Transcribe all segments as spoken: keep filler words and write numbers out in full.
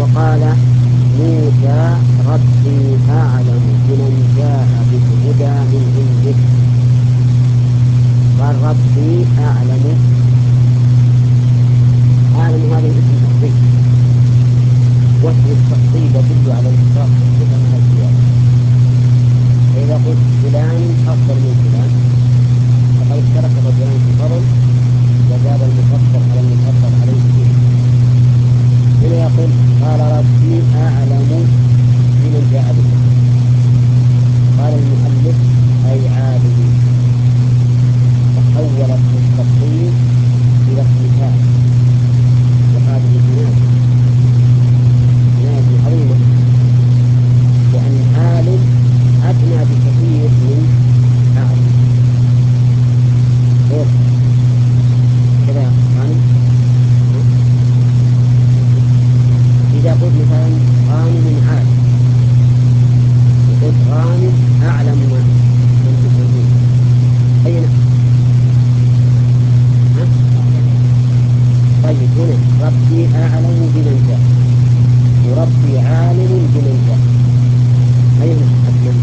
وقال موسى ربي أعلم بمن جاء بالهدى من عنده. قال ربي أعلم، أعلم هذا اسم تفضيل، واسم التفضيل يدل على الإشراف بالصفة مع الزيادة. فإذا قلت فلان أفضل من فلان فقد اشترك الرجلان في الفضل وزاد المفضل على المفضل عليه فيه. هنا يقول قال ربي أعلم بمن جاء بالهدى. قال المؤلف أي عالم، فحول اسم التفضيل إلى اسم فاعل، وهذه جناية جناية عظيمة، لأن عالم أدنى بكثير من أعلم. قول كذا غانم، إذا قلت مثلا غانم عالم وقلت غانم أعلم من تسميه أي نعم. طيب هنا ربي أعلم بمن جاء وربي عالم بمن جاء أي أكمل؟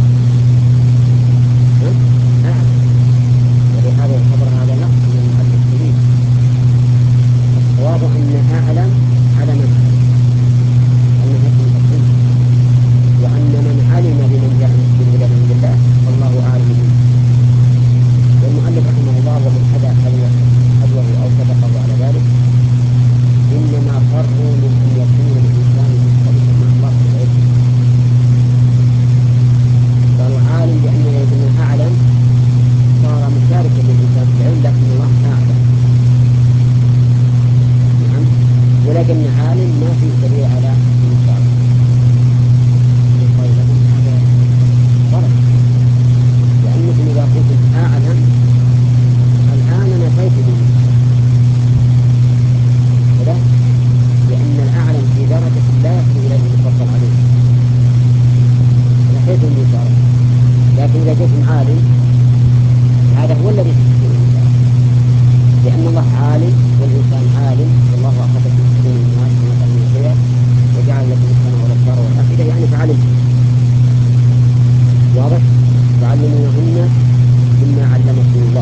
أعلم، ولهذا يعتبر هذا نقص من المؤلف الكبير. الصواب أن أعلم على من علم أنه اسم تفضيل، وأن من علم بمن جاء بالهدى من عند الله فالله أعلم منه. والمؤلف رحمه الله ومن حدا حدوه أو صدقه على ذلك إنما فروا من أن يكون الإنسان مختلفا مع الله في العلم. قالوا عالم بأن يكون أعلم صار مشاركا للإنسان في العلم، لكن الله أعلم. نعم، ولكن عالم ما فيه دليل على المشاركة. طيب هذا غلط، لأنكم إذا قلتم أعلم الآن نفيت بالمشاركة، كذا، لأن الأعلم في درجة لا يصل إليه المفضل عليه، نفيت المشاركة. لكن إذا قلتم عالم هذا هو الذي تستطيع المشاركة، لأن الله عالم والإنسان عالم، والله أخذكم من بطون الناس ونزل من الخير وجعل لكم السمع والأبصار والأفئدة، يعني فعلمتم. واضح؟ تعلموهن مما علمكم الله.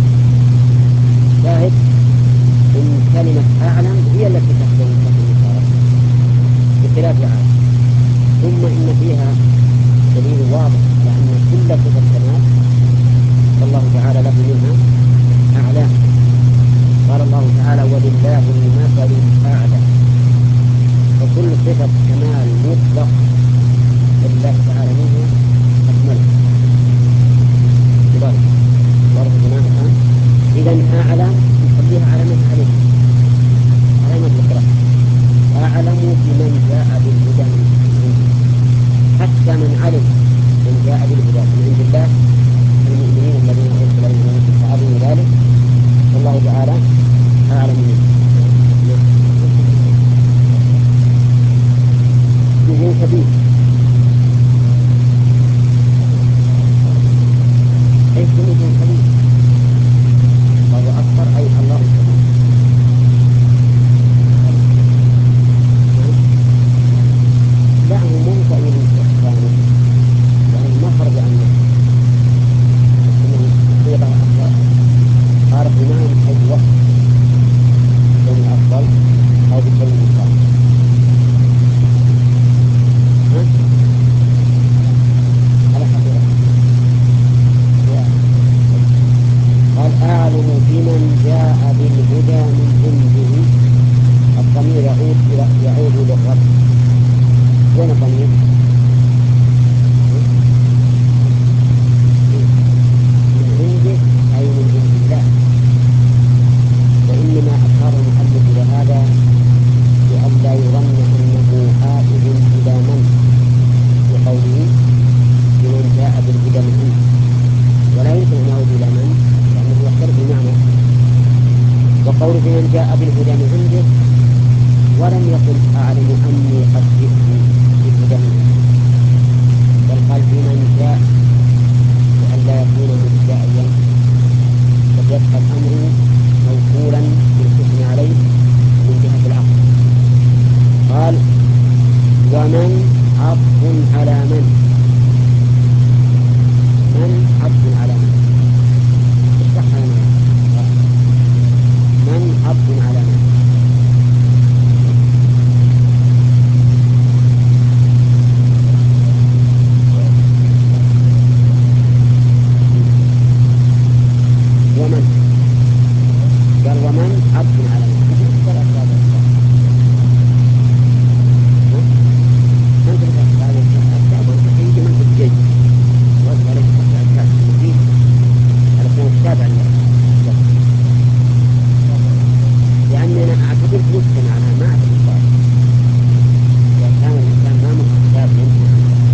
شاهد إن كلمة أعلم هي التي تحتوي في المشاركة بخلاف عالم. ثم إن فيها دليل واضح على أن كل صفة كمال فالله تعالى له منها أعلى. قال الله تعالى ولله المثل الأعلى، فكل صفة كمال مطلق لله تعالى منها أكمل. كذلك واضح جماعة الآن. إذن أعلم نخليها علامة عليه، علامة القراءة. أعلم بمن جاء بالهدى من عنده، حتى من علم من جاء بالهدى من عند الله المؤمنين الذين أرسل إليهم فعلم ذلك والله تعالى أعلم منه. نعم كبير أي سنة كبير، الله أكبر أي الله كبير. لا هو مو تأويل الثاني، يعني ما خرج عن نفسه، إنه الحقيقة أفضل. قال بناء من حيث وقت كونه أفضل أو بكونه ثاني. على حقيقة قال أعلم بمن جاء بالهدى من عنده. الضمير يعود يعود للرب. وين الضمير؟ من عنده أي من عند الله. وإنما أشار المؤلف إلى هذا لئلا يظن أنه عائد إلى من بقوله بمن جاء بالهدى من عنده، ولا يمكن أن يعود إلى من لأنه يختلف المعنى. وقول بمن جاء بالهدى من عنده ولم يقل أعلم أني قد جئت بالهدى من عنده، بل قال بمن جاء لئلا يكون مدعيا، بل يبقى الأمر موصولا بالحكم عليه من جهة العقل. قال ومن عطف على من، من عطف على من، اشرح لنا من عطف على من. ومن قال ومن عطف على من، مثل ثلاث هذا أنت على الكتاب وأنت تيجي من الجيد وأنت عليك على الكتاب المفيد على كون الكتاب عن لأني أنا أعتبر مسلم عنها ما أعتبر صار إذا كان الإنسان ما معه كتاب يمكن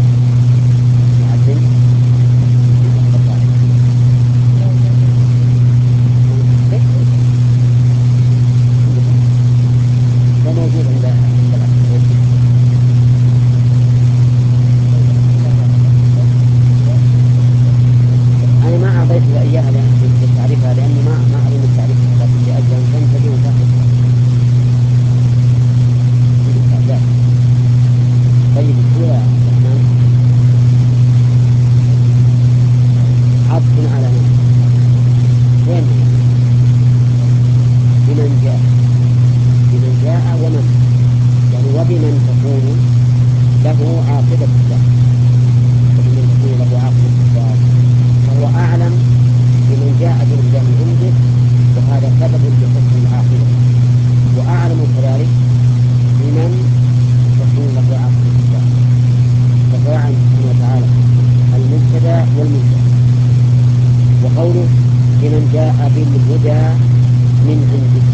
يعلم يعتبر صالح. ده موجود عند عند الأخوة. أنا ما أعطيت إياها لتعريفها لأني ما ما أظن التعريف لكن لأجل أن تنتبه وتأخذ. طيب هو يا الرحمن عطف على من؟ وين؟ بمن جاء، بمن جاء ومن، يعني وبمن تكون له عاقبة الدار، وبمن تكون له عاقبة الدار فهو أعلم بمن جاء بالهدى من عنده وهذا سبب لحسن العاقبة، وأعلم كذلك بمن تكون له عاقبة الدار. ففاعل سبحانه وتعالى المبتدأ والمنتهى. وقوله بمن جاء بالهدى من عنده،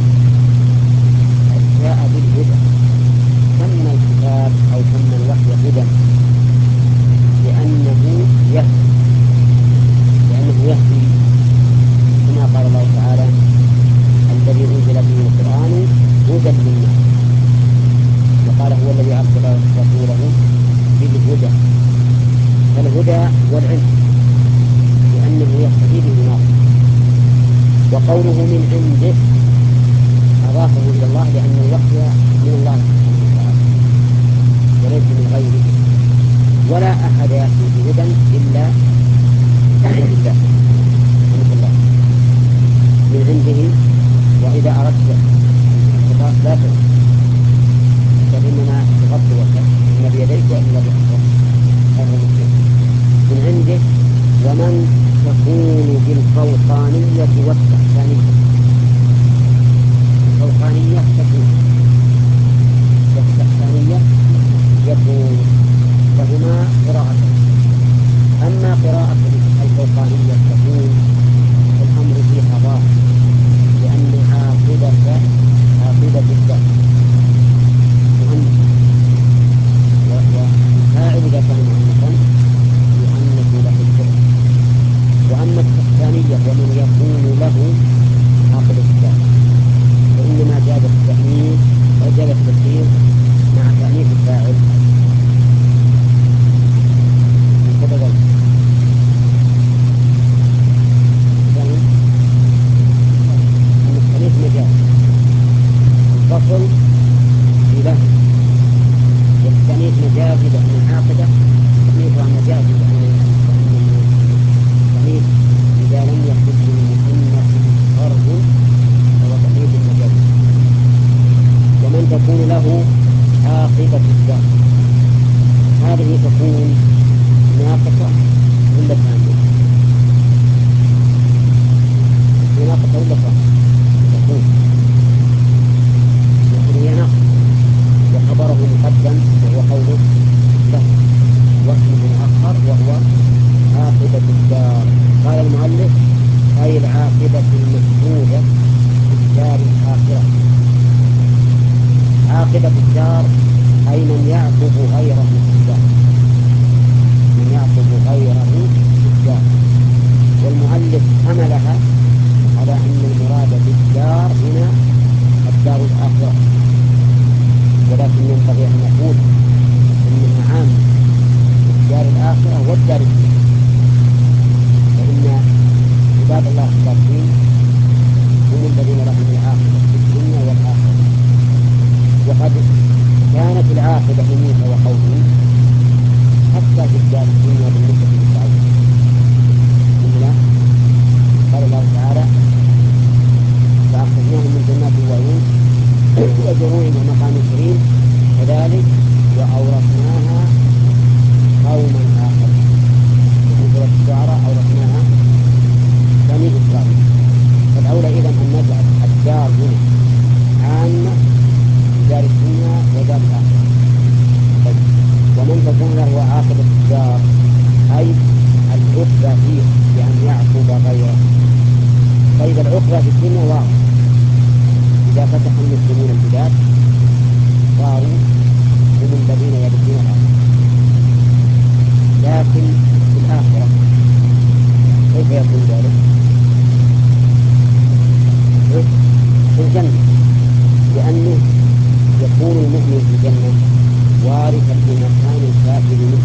جاء بالهدى سمى الكتاب أو سمى الوحي هدى لأنه يهدي، لأنه يهدي كما قال الله تعالى الذي أنزل به القرآن هدى للناس، وقال هو الذي أرسل رسوله بالهدى، فالهدى والعلم لأنه يقتدي به ناصر. وقوله من عنده أضافه إلى الله لأن الوحي من الله سبحانه وتعالى وليس من غيره، ولا أحد يأتي بهدى إلا من عند الله سبحانه الله من عنده. وإذا أردت الخطاب لا تغض بل إنما تغض وجهك إما بيديك وإما بأسرك هذا المسلم من عنده. ومن تكون بالفوقانية والتحتانية، الفوقانية تكون والتحتانية يكون، فهما قراءتان. أما قراءة الفوقانية تكون الأمر فيها ظاهر لأن عاقبة عاقبة الدار مؤنث، والفاعل إذا كان مؤنثا يؤنث له الفعل. وأما التحتانية ومن يكون له عاقبة الدار فإنما جاز التأنيث أو جاز التسهيل مع تأنيث الفاعل بسبب أن التأنيث مجاز الفصل بله، والتأنيث مجاز لأن العاقبة تأنيثها مجاز لأن التأنيث إذا لم يكن للمؤنث فرض فهو تأنيث مجاز. ومن تكون له عاقبة الدار هذه تكون ناقصة ولا كاملة؟ تكون ناقصة ولا كاملة؟ تكون يقول هي ناقصة وخبره مقدم وهو قوله له واسمه مؤخر وهو عاقبة الدار. قال المؤلف أي العاقبة المشهودة في الدار الآخرة. عاقبة الدار أي من يعقب غيره في الدار، من يعقب غيره في الدار. والمؤلف حملها على أن المراد بالدار هنا الدار الآخرة، ولكن ينبغي أن نقول إنها عامة الدار الآخرة والدار الدنيا، فإن عباد الله الصالحين هم الذين لهم العاقبة في الدنيا والآخرة. وقد كانت العاقبة قبل موسى وقومه حتى في الدار الدنيا بالنسبة للفرعون. إلا قال الله تعالى فأخرجناهم من جنات وعيون وزروع ومقام كريم كذلك وأورثناها قوما آخرين. في سورة الشعراء أورثناها بني إسرائيل. فالأولى إذن أن نجعل الدار هنا عامة دار الدنيا ودار الآخرة. طيب ومن تكون له عاقبة الدار أي العقبة فيه بأن يعقب غيره. طيب العقبة في الدنيا واضح، إذا فتح المسلمون البلاد صاروا هم الذين يرثون الأرض. لكن في الآخرة كيف يكون ذلك؟ في الجنة، لأنه يكون المؤمن في الجنة وارثا لمكان الكافر منه.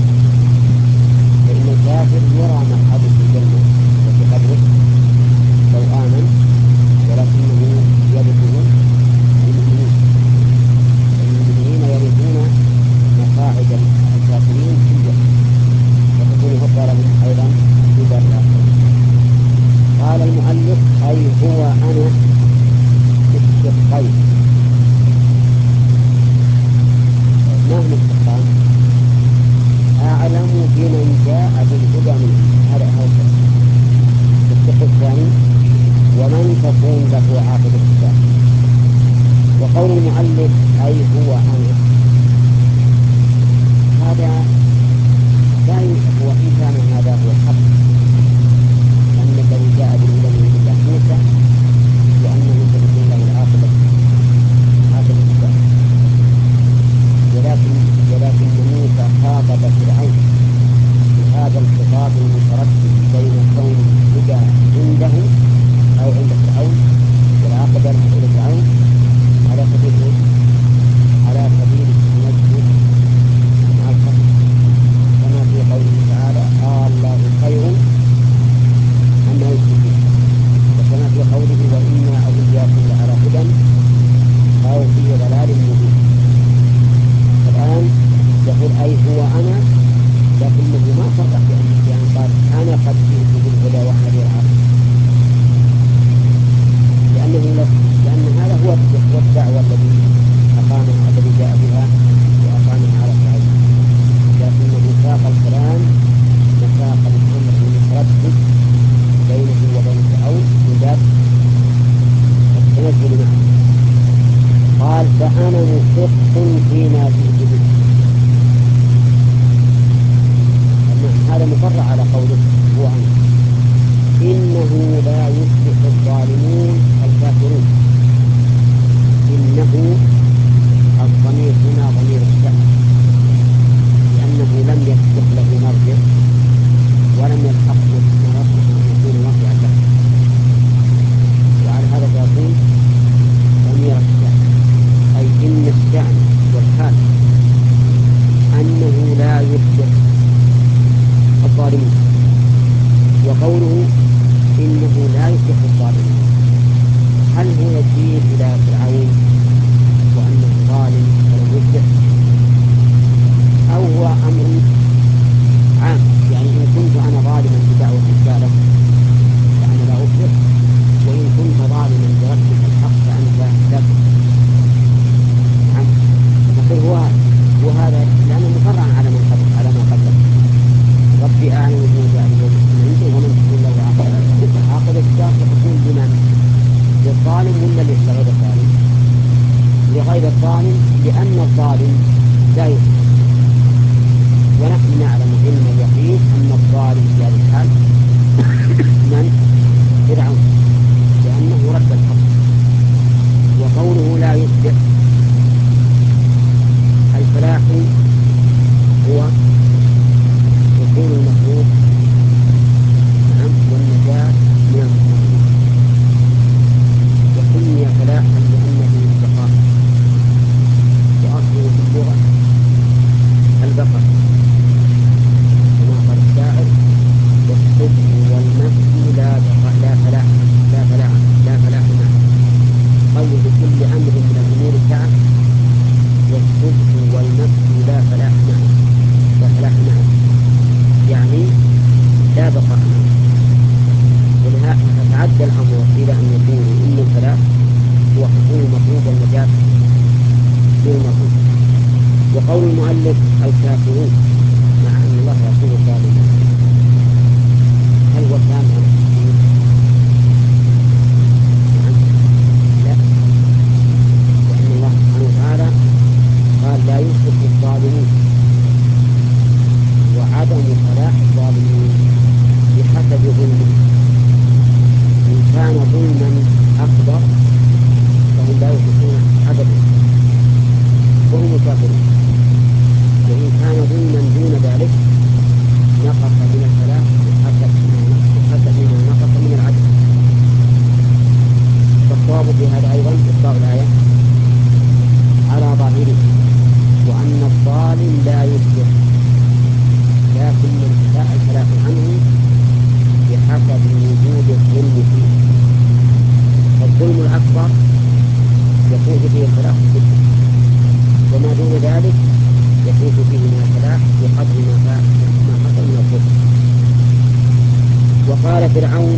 فإن الكافر يرى مقعده في الجنة وفي قبره لو آمن، ولكنه يرثه المؤمنين. المؤمنين يرثون مقاعد الكافرين في الجنة، فتكون هبة لهم أيضا في دار الآخرة. قال المؤلف أي هو أنا الشقين. ما هم الشقان؟ أعلم بمن جاء بالهدى منهم، هذا هو الشق الثاني ومن تكون له عاقبة الدار. وقول المؤلف أي هو أنا هذا لا هو إن كان هذا هو الحق أن الذي جاء بالهدى من عند الله موسى، لأنه تكون له العاقبة عاقبة الدار. ولكن ولكن موسى خاطب فرعون بهذا الخطاب المتردد بين كون الهدى عنده أو عند فرعون والعاقبة إلى فرعون على سبيل على سبيل التنزل مع القصد، كما في قوله تعالى آه الله خير أما يشركون، وكما في قوله وإنا أو إياكم لعلى هدى أو في ضلال مبين. الآن يقول أي هو أنا، لكنه ما صرح بأن قال أنا قد جئت بالهدى وأنا لي العاقبة، لأنه لأن هذا هو هو الدعوة الذي أقامها الذي جاء بها وأقامها على فرعون، لكنه ساق الكلام مساق الأمر المتردد بينه وبين فرعون من باب التنزل معه. قال فأنا محق فيما جئت به. هذا مفرع على قوله هو أنا. إنه لا يفلح الظالمون الكافرون. إنه الضمير هنا ضمير الشأن، لأنه لم يسبق له مرجع ولم يلحق ما يصلح أن يكون مرجعا له، وعلى هذا فيكون ضمير الشأن. أي إن الشأن والحال أنه لا يفلح الظالمون. وقوله إنه لا يفلح الظالمون، هل هو يشير إلى فرعون وأنه ظالم ولم يفلح، أو هو أمر عام؟ يعني إن كنت أنا ظالما بدعوة الرسالة فأنا لا أفلح، وإن كنت ظالما بربك الحق فأنت لا تفلح. نعم نقول هو وهذا لأنه مفرع على من قبل على ما قبله. ربي أعلم بما جاء اليوم من عنده ومن تكون له عاقبة. عاقبة الدار ستكون لمن؟ للظالم ولا لغير الظالم؟ لغير الظالم، لأن الظالم لا يفلح، ونحن نعلم علم اليقين أن الظالم في هذه الحال من؟ فرعون، لأنه رد الحق. وقوله لا يفلح الفلاح هو دخول المخلوق نعم والنجاة من المحرمين، وسمي فلاحا لأنه البقاء، وأصله في اللغة وقول المؤلف الكافرون مع أن الله يقول الظالمون، هل هو كلام عن التكفير؟ نعم. لا، لأن الله سبحانه وتعالى قال لا يفلح الظالمون، وعدم فلاح الظالمين بحسب ظلمهم. إن كان ظلما أكبر فهم لا يفلحون أبدا وهم الكافرون، وإن كان ظلما دون ذلك نقص من الفلاح بحسب ما نقص من العدل. فالصواب في هذا أيضا إطلاق الآية على ظاهره، وأن الظالم لا يفلح، لكن انتفاء الفلاح عنه بحسب وجود الظلم فيه. فالظلم الأكبر يفوت فيه الفلاح بالظلم، وما دون ذلك يفوت فيه من الفلاح بقدر ما حصل من الظلم. وقال فرعون